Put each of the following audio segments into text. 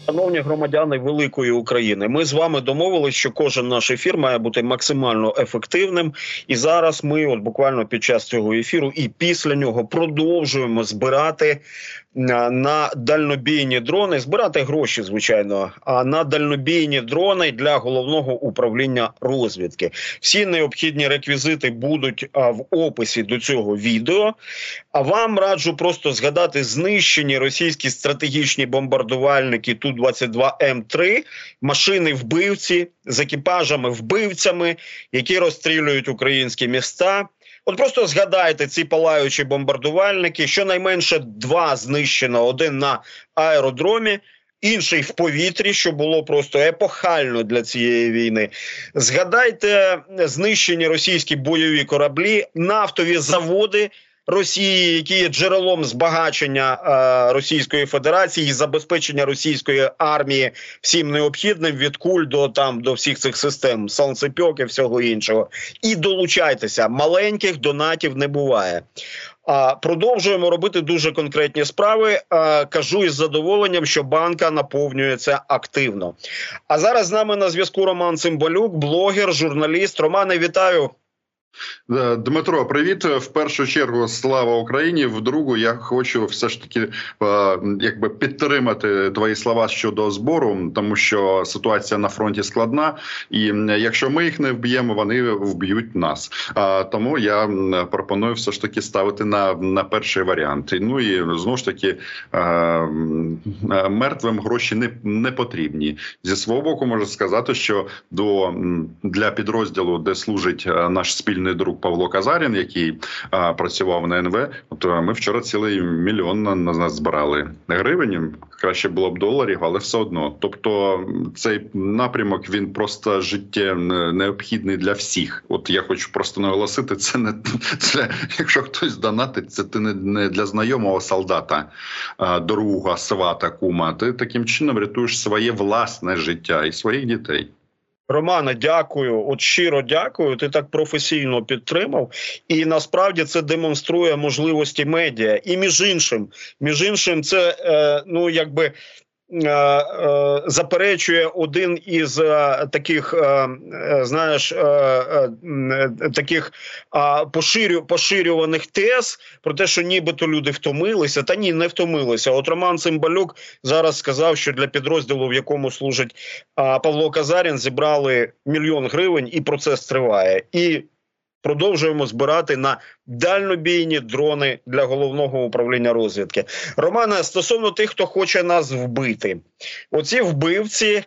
Шановні громадяни великої України, ми з вами домовилися, що кожен наш ефір має бути максимально ефективним. І зараз ми от буквально під час цього ефіру і після нього продовжуємо збирати на дальнобійні дрони, збирати гроші, звичайно, а на дальнобійні дрони для Головного управління розвідки. Всі необхідні реквізити будуть в описі до цього відео. А вам раджу просто згадати знищені російські стратегічні бомбардувальники Ту-22М3, машини-вбивці з екіпажами-вбивцями, які розстрілюють українські міста. От просто згадайте ці палаючі бомбардувальники, щонайменше 2 знищено, один на аеродромі, інший в повітрі, що було просто епохально для цієї війни. Згадайте знищені російські бойові кораблі, нафтові заводи Росії, які є джерелом збагачення Російської Федерації і забезпечення російської армії всім необхідним від куль до всіх цих систем, сонцепьок і всього іншого. І долучайтеся, маленьких донатів не буває. Продовжуємо робити дуже конкретні справи. Кажу із задоволенням, що банка наповнюється активно. А зараз з нами на зв'язку Роман Цимбалюк, блогер, журналіст. Романе, вітаю. Дмитро, привіт. В першу чергу слава Україні. В другу я хочу все ж таки підтримати твої слова щодо збору, тому що ситуація на фронті складна. І якщо ми їх не вб'ємо, вони вб'ють нас. Тому я пропоную все ж таки ставити на перший варіант. Ну і знову ж таки мертвим гроші не потрібні. Зі свого боку можу сказати, що для підрозділу, де служить наш спільний друг Павло Казарін, який працював на НВ, ми вчора цілий мільйон на нас збирали гривень. Краще було б доларів, але все одно. Тобто цей напрямок, він просто необхідний для всіх. От я хочу просто наголосити, це не для, якщо хтось донатить, це ти не для знайомого солдата, друга, свата, кума. Ти таким чином рятуєш своє власне життя і своїх дітей. Романе, дякую. От щиро дякую. Ти так професійно підтримав. І насправді це демонструє можливості медіа. І між іншим це, заперечує один із таких, поширюваних тез про те, що нібито люди втомилися. Та ні, не втомилися. От Роман Цимбалюк зараз сказав, що для підрозділу, в якому служить Павло Казарін, зібрали 1 мільйон гривень, і процес триває. І продовжуємо збирати на дальнобійні дрони для Головного управління розвідки. Романе, стосовно тих, хто хоче нас вбити. Оці вбивці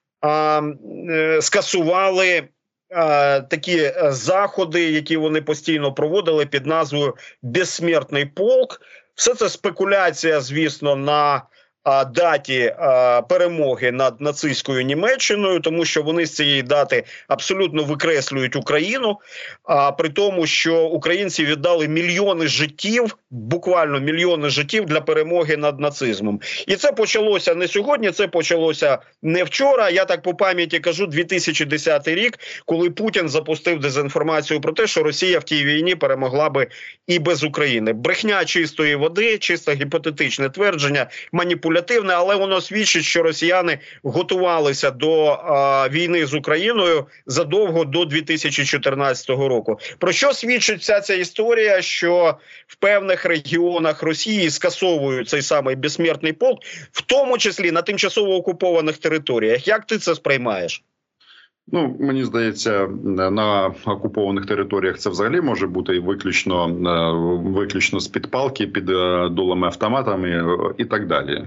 скасували такі заходи, які вони постійно проводили під назвою «Безсмертний полк». Все це спекуляція, звісно, на даті перемоги над нацистською Німеччиною, тому що вони з цієї дати абсолютно викреслюють Україну, при тому, що українці віддали мільйони життів, буквально мільйони життів для перемоги над нацизмом. І це почалося не сьогодні, це почалося не вчора, я так по пам'яті кажу, 2010 рік, коли Путін запустив дезінформацію про те, що Росія в тій війні перемогла би і без України. Брехня чистої води, чисто гіпотетичне твердження, маніпуляція, але воно свідчить, що росіяни готувалися до війни з Україною задовго до 2014 року. Про що свідчить вся ця історія, що в певних регіонах Росії скасовують цей самий безсмертний полк, в тому числі на тимчасово окупованих територіях. Як ти це сприймаєш? Ну, мені здається, на окупованих територіях це взагалі може бути виключно з-під палки, під дулами автоматами і так далі.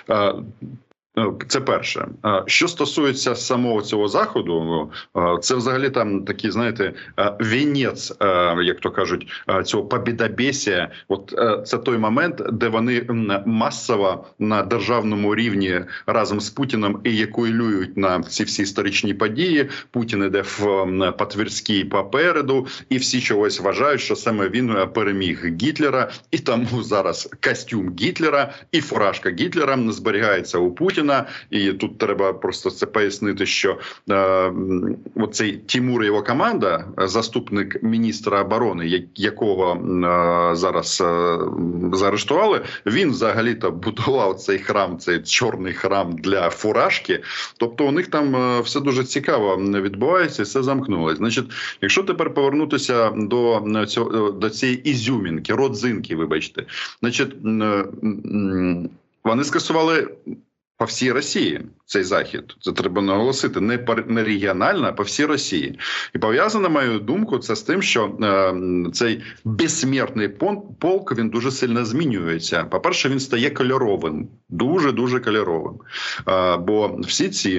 Це перше. Що стосується самого цього заходу, це взагалі там такий, знаєте, вінець, як то кажуть, цього побєдобєсія. От це той момент, де вони масово на державному рівні разом з Путіним еякулюють на ці всі історичні події. Путін іде по Тверській попереду, і всі чогось вважають, що саме він переміг Гітлера, і тому зараз костюм Гітлера і фуражка Гітлера зберігається у Путіна. Путіна. І тут треба просто це пояснити, що оцей Тимур і його команда, заступник міністра оборони, якого зараз заарештували, він взагалі-то будував цей храм, цей чорний храм для фуражки. Тобто у них там все дуже цікаво відбувається і все замкнулося. Значить, якщо тепер повернутися до цієї ізюмінки, родзинки, вибачте, значить, вони скасували по всій Росії цей захід. Це треба наголосити. Не регіонально, а по всій Росії. І пов'язано, на мою думку, це з тим, що цей безсмертний полк, він дуже сильно змінюється. По-перше, він стає кольоровим. Дуже-дуже кольоровим. Бо всі ці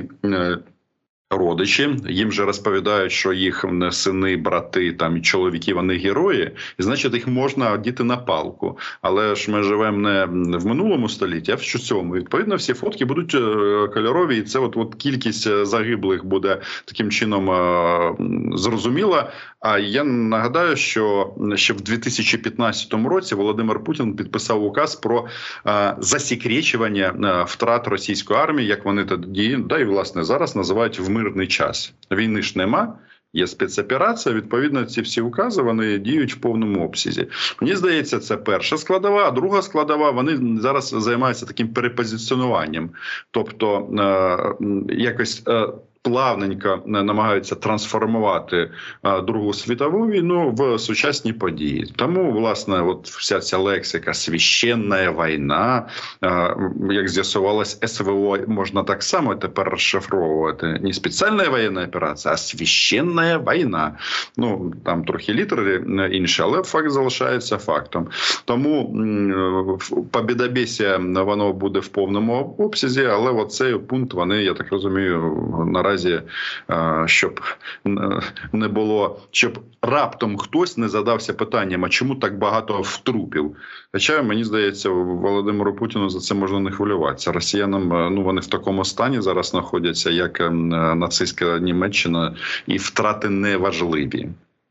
родичі, їм же розповідають, що їх сини, брати, там, чоловіки, вони герої, і значить їх можна одіти на палку. Але ж ми живемо не в минулому столітті, а в цьому. Відповідно, всі фотки будуть кольорові, і це от кількість загиблих буде таким чином зрозуміла. А я нагадаю, що ще в 2015 році Володимир Путін підписав указ про засекречування втрат російської армії, як вони тоді, да і власне зараз називають в мирний час. Війни ж нема, є спецоперація, відповідно ці всі укази, вони діють в повному обсязі. Мені здається, це перша складова, а друга складова, вони зараз займаються таким перепозиціонуванням. Тобто якось плавненько намагаються трансформувати Другу світову війну в сучасні події. Тому, власне, от вся ця лексика «священна війна», як з'ясувалось, СВО можна так само тепер розшифровувати. Не спеціальна воєнна операція, а священна війна. Ну, там трохи літери інші, але факт залишається фактом. Тому побєдобєсія, воно буде в повному обсязі, але оцей пункт вони, я так розумію, наразі, щоб не було, щоб раптом хтось не задався питанням, а чому так багато трупів. Хоча, мені здається, Володимиру Путіну за це можна не хвилюватися. Росіянам, вони в такому стані зараз знаходяться, як нацистська Німеччина, і втрати неважливі.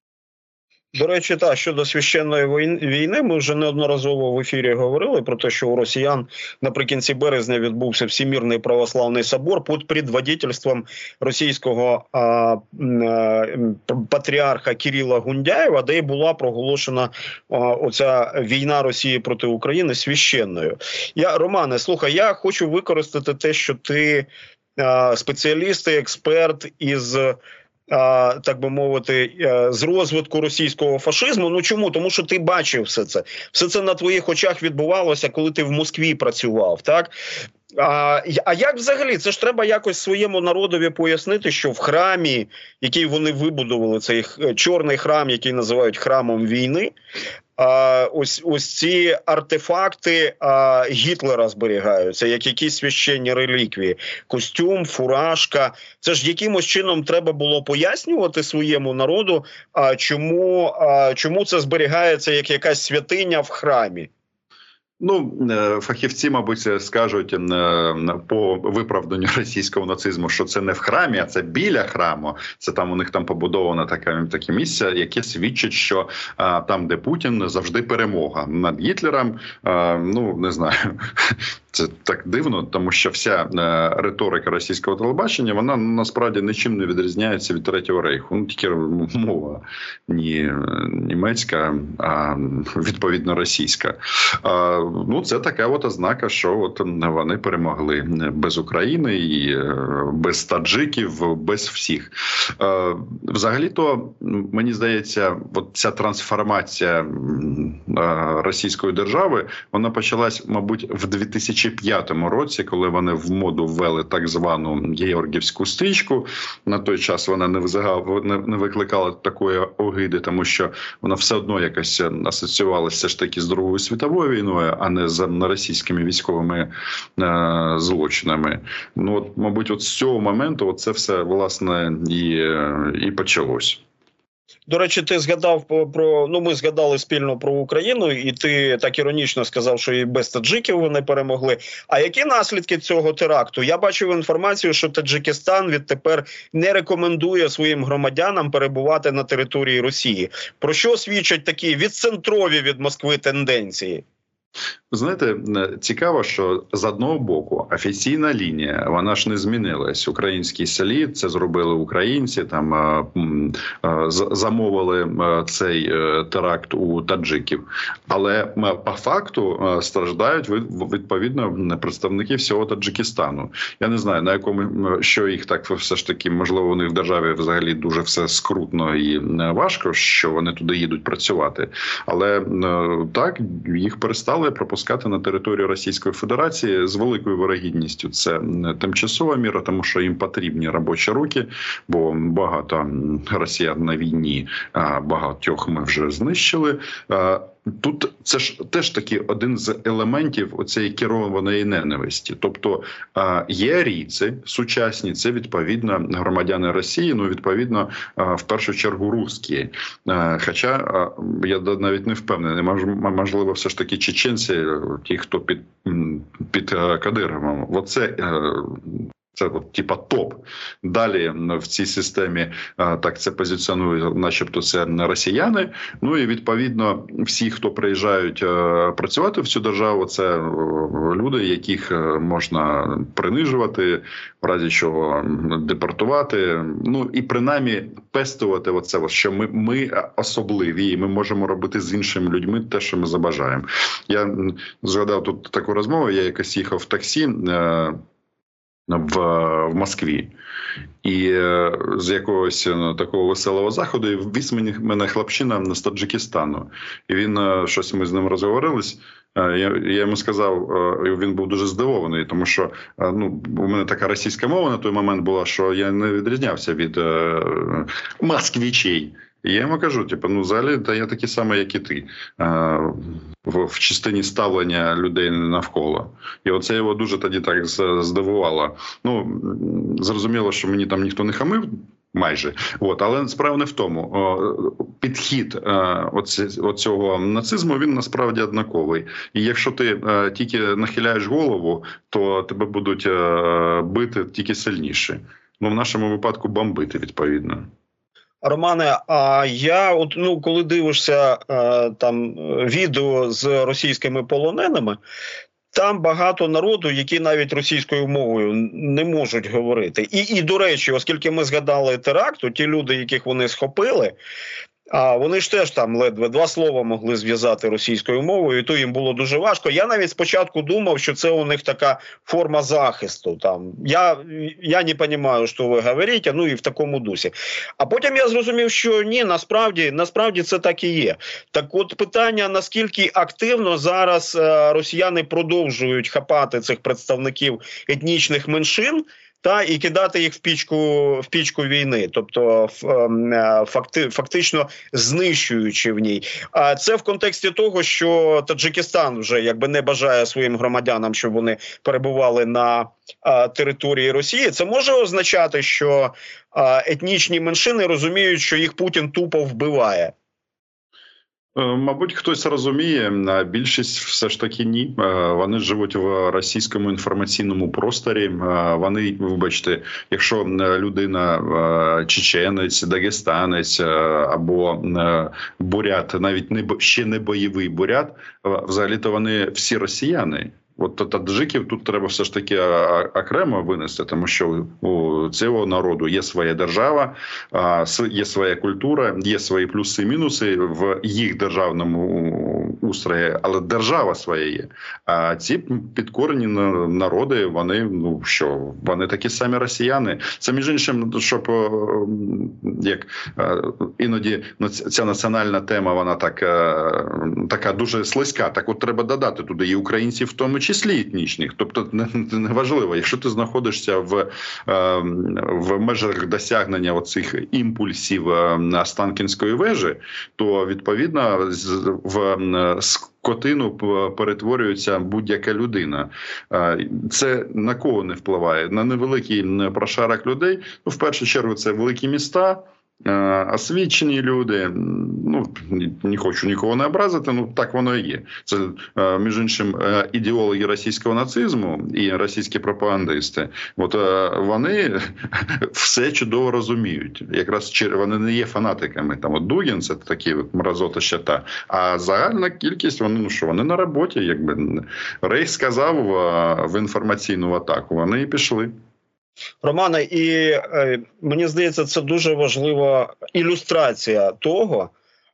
До речі, щодо священної війни, ми вже неодноразово в ефірі говорили про те, що у росіян наприкінці березня відбувся Всемірний православний собор під предводительством російського патріарха Кирила Гундяєва, де й була проголошена оця війна Росії проти України священною. Романе, слухай, я хочу використати те, що ти спеціаліст і експерт із, так би мовити, з розвитку російського фашизму. Ну чому? Тому що ти бачив все це. Все це на твоїх очах відбувалося, коли ти в Москві працював, так? А як взагалі? Це ж треба якось своєму народові пояснити, що в храмі, який вони вибудували, цей чорний храм, який називають храмом війни, ось ці артефакти Гітлера зберігаються, як якісь священні реліквії. Костюм, фуражка. Це ж якимось чином треба було пояснювати своєму народу, чому це зберігається як якась святиня в храмі. Ну, фахівці, мабуть, скажуть по виправданню російського нацизму, що це не в храмі, а це біля храму. Це там у них там побудовано таке місце, яке свідчить, що там, де Путін, завжди перемога над Гітлером. Ну, не знаю. Це так дивно, тому що вся риторика російського телебачення, вона насправді нічим не відрізняється від Третього Рейху. Ну, тільки мова не німецька, а відповідно російська. Ну, це така от ознака, що от вони перемогли без України і без таджиків, без всіх. Взагалі-то, мені здається, от ця трансформація російської держави, вона почалась, мабуть, в 2005 році, коли вони в моду ввели так звану георгіївську стрічку. На той час вона не викликала такої огиди, тому що вона все одно якось асоціювалася ж таки з Другою світовою війною, а не з російськими військовими злочинами. Ну, от, мабуть, от з цього моменту це все, власне, і почалось. До речі, ти згадав ми згадали спільно про Україну, і ти так іронічно сказав, що і без таджиків вони перемогли. А які наслідки цього теракту? Я бачив інформацію, що Таджикистан відтепер не рекомендує своїм громадянам перебувати на території Росії. Про що свідчать такі відцентрові від Москви тенденції? Знаєте, цікаво, що з одного боку офіційна лінія, вона ж не змінилась. Українські селі це зробили українці, там замовили цей теракт у таджиків. Але по факту страждають відповідно представники всього Таджикистану. Я не знаю, на якому, що їх так все ж таки, можливо, у них в державі взагалі дуже все скрутно і важко, що вони туди їдуть працювати. Але так, їх перестали пропускати на територію Російської Федерації з великою вирогідністю. Це тимчасова міра, тому що їм потрібні робочі руки, бо багато росіян на війні, багатьох ми вже знищили. Тут це ж теж таки один з елементів оцієї керованої ненависті. Тобто є арійці сучасні, це відповідно громадяни Росії, ну відповідно в першу чергу русські. Хоча я навіть не впевнений, можливо, все ж таки чеченці, ті, хто під Кадировим. Це типа топ. Далі в цій системі так це позиціонує, начебто це росіяни. Ну і відповідно всі, хто приїжджають працювати в цю державу, це люди, яких можна принижувати, в разі чого депортувати. Ну і принаймні пестувати оце, що ми особливі, і ми можемо робити з іншими людьми те, що ми забажаємо. Я згадав тут таку розмову, я якось їхав в таксі в Москві. І з якогось такого веселого заходу віз мене хлопчина з Таджикистану. І він, щось ми з ним розговорились, я йому сказав, він був дуже здивований, тому що у мене така російська мова на той момент була, що я не відрізнявся від москвичей. І я йому кажу, взагалі, я такий самий, як і ти, в частині ставлення людей навколо. І оце його дуже тоді так здивувало. Зрозуміло, що мені там ніхто не хамив, майже. Але справа не в тому. Підхід оцього нацизму, він насправді однаковий. І якщо ти тільки нахиляєш голову, то тебе будуть бити тільки сильніше. В нашому випадку бомбити, відповідно. Романе, а я коли дивишся там відео з російськими полоненими, там багато народу, які навіть російською мовою не можуть говорити. І до речі, оскільки ми згадали теракт, то ті люди, яких вони схопили, вони ж теж там ледве два слова могли зв'язати російською мовою, і то їм було дуже важко. Я навіть спочатку думав, що це у них така форма захисту. Там я не розумію, що ви говорите, і в такому дусі. А потім я зрозумів, що ні, насправді це так і є. Так от питання, наскільки активно зараз росіяни продовжують хапати цих представників етнічних меншин, і кидати їх в пічку війни, тобто фактично знищуючи в ній. А це в контексті того, що Таджикистан вже не бажає своїм громадянам, щоб вони перебували на території Росії. Це може означати, що етнічні меншини розуміють, що їх Путін тупо вбиває? Мабуть, хтось розуміє, а більшість все ж таки ні. Вони живуть в російському інформаційному просторі. Вони, вибачте, якщо людина чеченець, дагестанець або бурят, навіть ще не бойовий бурят, взагалі-то вони всі росіяни. Таджиків тут треба все ж таки окремо винести, тому що у цього народу є своя держава, є своя культура, є свої плюси-мінуси в їх державному устрої, але держава своя є. А ці підкорені народи, вони, вони такі самі росіяни. Це, між іншим, щоб, як іноді ця національна тема, вона така дуже слизька, так от треба додати туди і українців в тому числі етнічних. Тобто неважливо, якщо ти знаходишся в межах досягнення оцих імпульсів Останкінської вежі, то відповідно в скотину перетворюється будь-яка людина. Це на кого не впливає? На невеликий прошарок людей. В першу чергу це великі міста, освічені люди, ну, не хочу нікого не образити, ну так воно і є. Це, між іншим, ідеологи російського нацизму і російські пропагандисти, от вони все чудово розуміють. Якраз вони не є фанатиками. Там от Дугін, це такі мразота щата, а загальна кількість, вони, ну що, вони на роботі, якби. Рейх сказав в інформаційну атаку, вони і пішли. Романе, і мені здається, це дуже важлива ілюстрація того,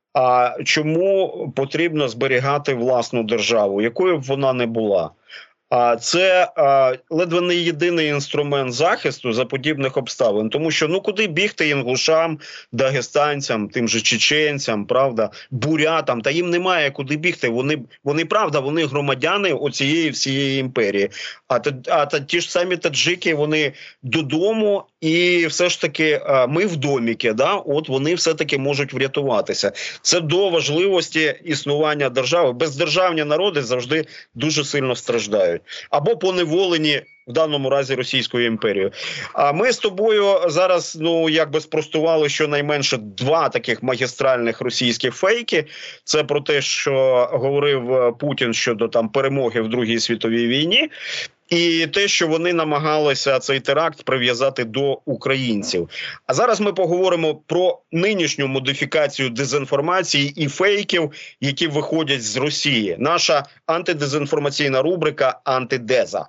чому потрібно зберігати власну державу, якою б вона не була. Це ледве не єдиний інструмент захисту за подібних обставин. Тому що, ну, куди бігти інгушам, дагестанцям, тим же чеченцям, правда, бурятам, та їм немає куди бігти. Вони правда, вони громадяни оцієї всієї імперії. А ті ж самі таджики, вони додому, і все ж таки ми в доміки, да? От вони все-таки можуть врятуватися. Це до важливості існування держави. Бездержавні народи завжди дуже сильно страждають. Або поневолені, в даному разі, Російською імперією. А ми з тобою зараз, ну, якби спростували щонайменше 2 таких магістральних російських фейки. Це про те, що говорив Путін щодо там перемоги в Другій світовій війні. І те, що вони намагалися цей теракт прив'язати до українців. А зараз ми поговоримо про нинішню модифікацію дезінформації і фейків, які виходять з Росії. Наша антидезінформаційна рубрика «Антидеза».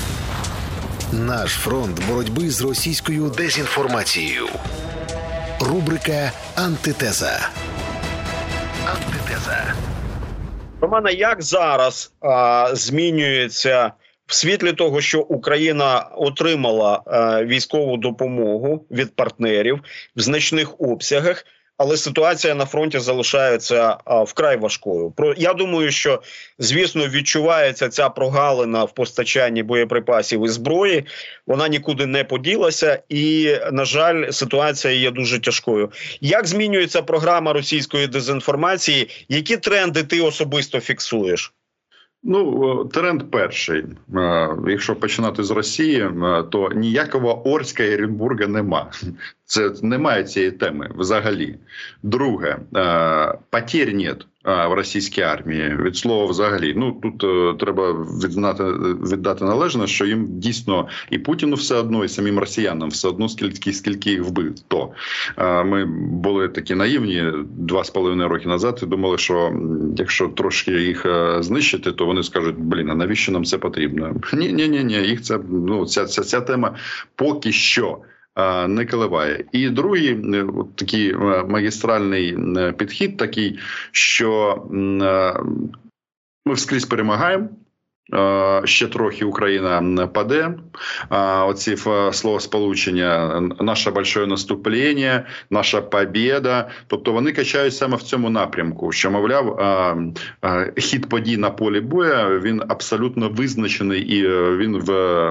Наш фронт боротьби з російською дезінформацією. Рубрика «Антитеза». Антитеза. Романе, як зараз змінюється в світлі того, що Україна отримала військову допомогу від партнерів в значних обсягах, але ситуація на фронті залишається вкрай важкою. Я думаю, що, звісно, відчувається ця прогалина в постачанні боєприпасів і зброї. Вона нікуди не поділася і, на жаль, ситуація є дуже тяжкою. Як змінюється програма російської дезінформації? Які тренди ти особисто фіксуєш? Ну, тренд перший. Якщо починати з Росії, то ніякого Орська і Оренбурга нема. Це немає цієї теми взагалі. Друге, потерь нет в російській армії. Від слова взагалі. Ну, тут треба віддати належне, що їм дійсно і Путіну все одно, і самим росіянам все одно, скільки їх вбито. Ми були такі наївні 2,5 роки назад і думали, що якщо трошки їх знищити, то вони скажуть, блін, а навіщо нам це потрібно? Ні, їх це, ну, ця тема поки що не коливає. І другий такий магістральний підхід такий, що ми вскрізь перемагаємо, ще трохи Україна паде. Оці словосполучення «наше большое наступлення», «наша побєда». Тобто вони качають саме в цьому напрямку, що, мовляв, хід подій на полі бою, він абсолютно визначений і він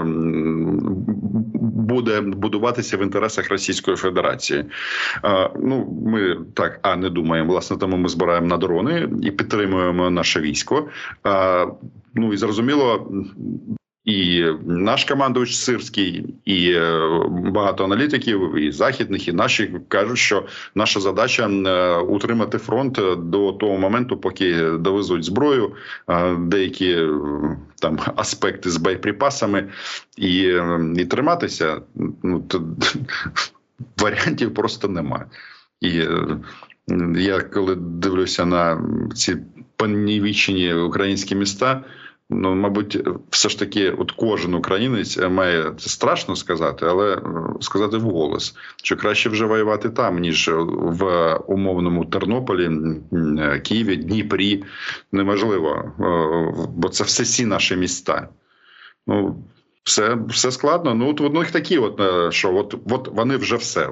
буде будуватися в інтересах Російської Федерації. Ну, ми так, не думаємо. Власне, тому ми збираємо на дрони і підтримуємо наше військо. Ну, і зрозуміло, і наш командувач Сирський, і багато аналітиків, і західних, і наші кажуть, що наша задача утримати фронт до того моменту, поки довезуть зброю, деякі там аспекти з боєприпасами, і триматися. Ну, варіантів просто немає. І я коли дивлюся на ці понівечені українські міста, ну, мабуть, все ж таки, от кожен українець має, це страшно сказати, але сказати вголос, що краще вже воювати там, ніж в умовному Тернополі, Києві, Дніпрі. Неможливо, бо це все наші міста. Ну, все складно. Ну, от в одних такі, що от вони вже все.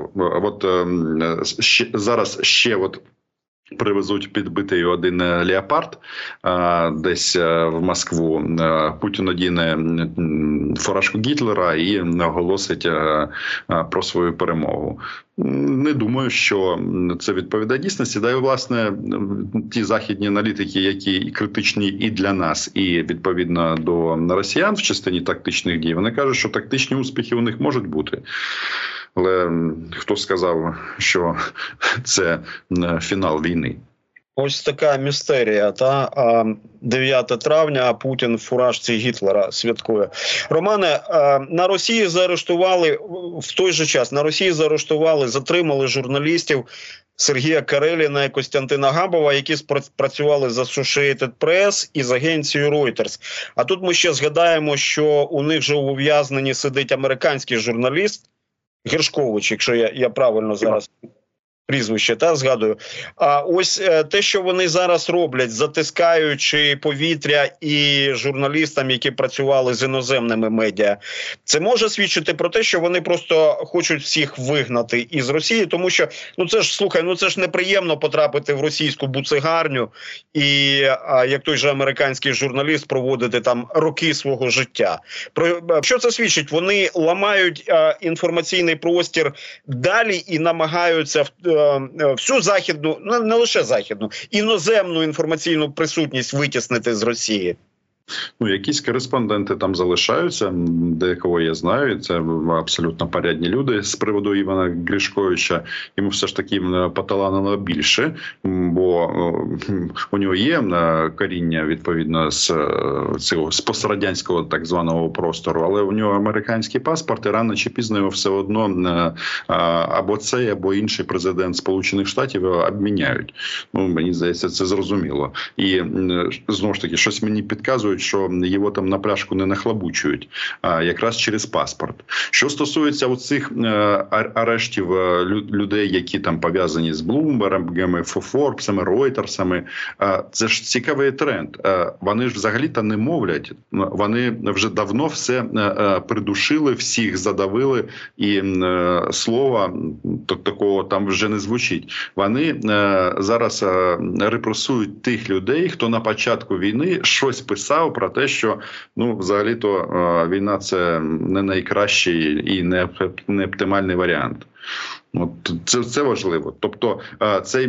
Зараз ще привезуть підбитий один «Леопард» десь в Москву. Путін одіне фуражку Гітлера і оголосить про свою перемогу. Не думаю, що це відповідає дійсності. Да і, власне, ті західні аналітики, які критичні і для нас, і, відповідно, до росіян в частині тактичних дій, вони кажуть, що тактичні успіхи у них можуть бути. Але хто сказав, що це фінал війни? Ось така містерія, 9 травня, а Путін в фуражці Гітлера святкує. Романе, на Росії заарештували, в той же час, затримали журналістів Сергія Кареліна і Костянтина Габова, які працювали з Associated Press і з агенцією Reuters. А тут ми ще згадаємо, що у них же у ув'язненні сидить американський журналіст Гершкович, якщо я правильно зараз прізвище згадую. А ось те, що вони зараз роблять, затискаючи повітря і журналістам, які працювали з іноземними медіа, це може свідчити про те, що вони просто хочуть всіх вигнати із Росії, тому що, це ж неприємно потрапити в російську буцегарню і, як той же американський журналіст, проводити там роки свого життя. Про що це свідчить? Вони ламають інформаційний простір далі і намагаються всю західну, не лише західну, іноземну інформаційну присутність витіснити з Росії. Якісь кореспонденти там залишаються, деякого я знаю, це абсолютно порядні люди. З приводу Івана Гришковича, йому все ж таки поталанило більше, бо у нього є коріння, відповідно, з пострадянського так званого простору, але у нього американський паспорт, і рано чи пізно його все одно або цей, або інший президент Сполучених Штатів його обміняють. Мені здається, це зрозуміло. І, знову ж таки, щось мені підказує, що його там на пляшку не нахлобучують, а якраз через паспорт. Що стосується оцих арештів людей, які там пов'язані з Блумбергами, Форбсами, Ройтерсами, це ж цікавий тренд. Вони ж взагалі-то не мовлять, вони вже давно все придушили, всіх задавили, і слова такого там вже не звучить. Вони зараз репресують тих людей, хто на початку війни щось писав про те, що взагалі-то війна – це не найкращий і не оптимальний варіант. Це важливо. Тобто цей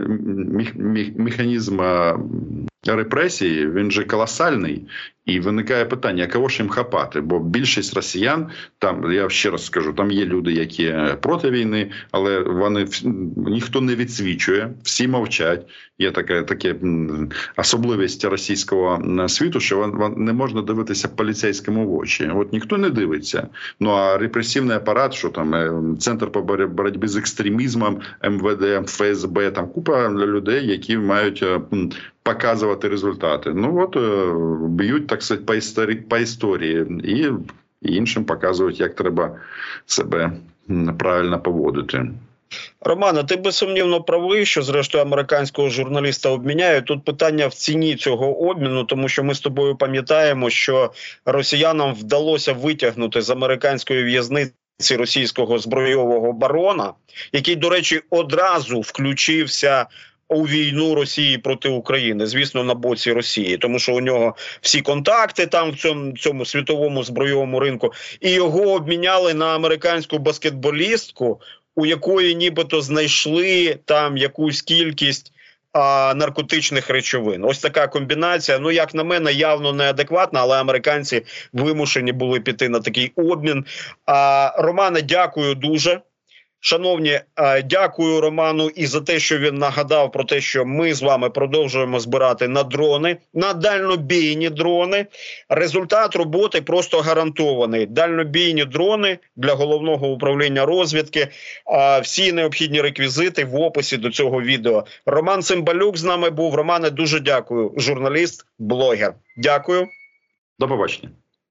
механізм репресії, він же колосальний. І виникає питання, кого ж їм хапати? Бо більшість росіян, там, я ще раз скажу, там є люди, які проти війни, але ніхто не відсвічує, всі мовчать. Є така особливість російського світу, що не можна дивитися поліцейському в очі. От ніхто не дивиться. А репресивний апарат, що там, Центр по боротьбі з екстремізмом, МВД, ФСБ, там купа людей, які мають показувати результати. Б'ють, так сказати, по історії і іншим показують, як треба себе правильно поводити. Романе, ти безсумнівно правий, що зрештою американського журналіста обміняють. Тут питання в ціні цього обміну, тому що ми з тобою пам'ятаємо, що росіянам вдалося витягнути з американської в'язниці російського збройового барона, який, до речі, одразу включився у війну Росії проти України, звісно, на боці Росії, тому що у нього всі контакти там в цьому світовому збройовому ринку, і його обміняли на американську баскетболістку, у якої нібито знайшли там якусь кількість наркотичних речовин. Ось така комбінація, як на мене, явно неадекватна, але американці вимушені були піти на такий обмін. Романе, дякую дуже. Шановні, дякую Роману і за те, що він нагадав про те, що ми з вами продовжуємо збирати на дрони, на дальнобійні дрони. Результат роботи просто гарантований. Дальнобійні дрони для Головного управління розвідки. Всі необхідні реквізити в описі до цього відео. Роман Цимбалюк з нами був. Романе, дуже дякую. Журналіст, блогер. Дякую. До побачення.